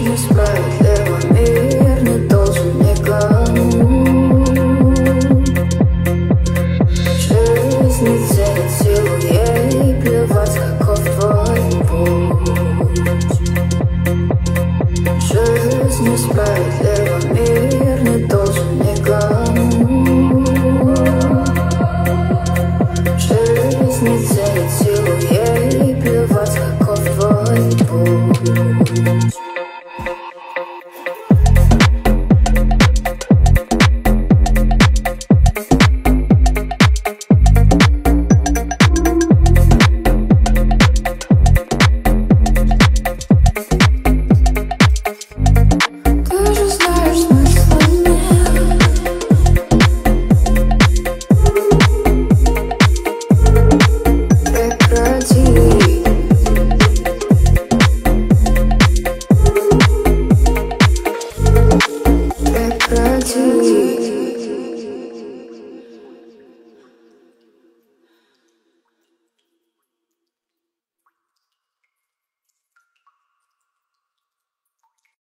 несправедливо, мир не должен никому. Жизнь не ценит силу, ей плевать, каков твой путь. Жизнь несправедлива, мир не должен никому. Жизнь не ценит силу, ей плевать, каков твой путь.